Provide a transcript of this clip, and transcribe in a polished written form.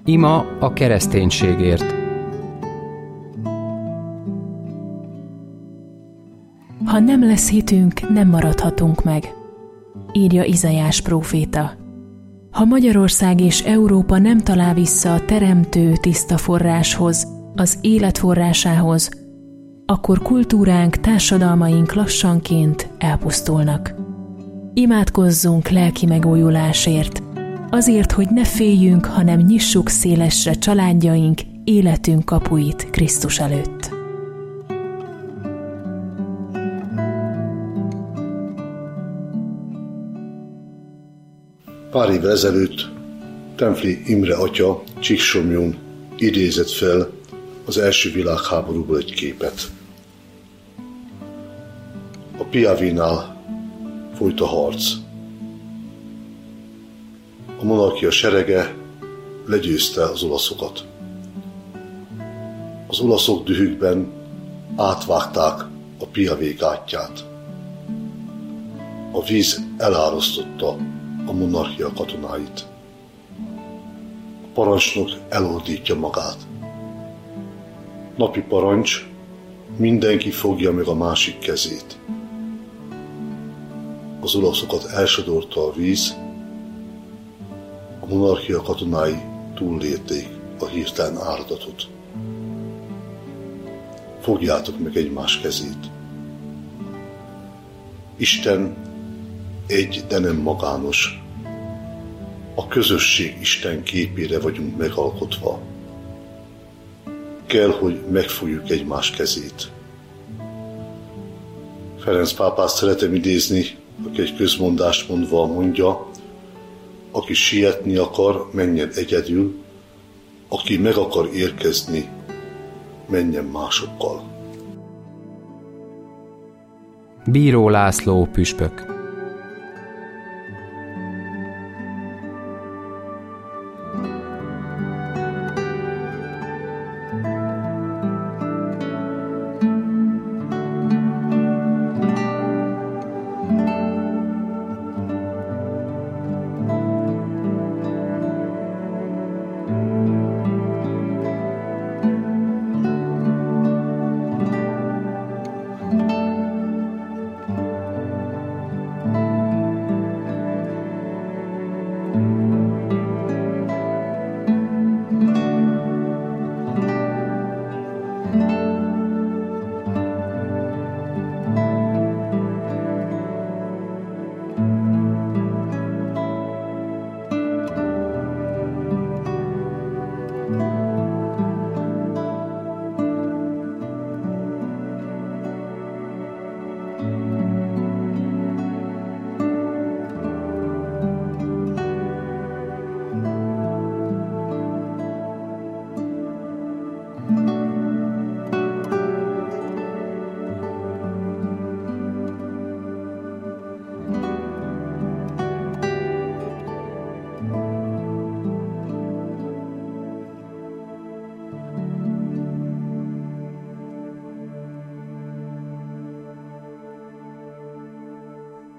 Ima a kereszténységért. Ha nem lesz hitünk, nem maradhatunk meg, írja Izaiás próféta. Ha Magyarország és Európa nem talál vissza a teremtő tiszta forráshoz, az élet forrásához, akkor kultúránk, társadalmaink lassanként elpusztulnak. Imádkozzunk lelki megújulásért, azért, hogy ne féljünk, hanem nyissuk szélesre családjaink, életünk kapuit Krisztus előtt. Pár évvel ezelőtt Templi Imre atya Csíksomlyón idézett fel az első világháborúból egy képet. A Piavinál folyt a harc. A monarchia serege legyőzte az olaszokat. Az olaszok dühükben átvágták a Piavé gátját. A víz elárasztotta a monarchia katonáit. A parancsnok elordítja magát. Napi parancs, mindenki fogja meg a másik kezét. Az olaszokat elsodorta a víz, a monarchia katonái túllélték a hirtelen áradatot. Fogjátok meg egymás kezét. Isten egy, de nem magános. A közösség Isten képére vagyunk megalkotva. Kell, hogy megfogjuk egymás kezét. Ferenc pápát szeretem idézni, aki egy közmondást mondva mondja, aki sietni akar, menjen egyedül, aki meg akar érkezni, menjen másokkal. Bíró László püspök.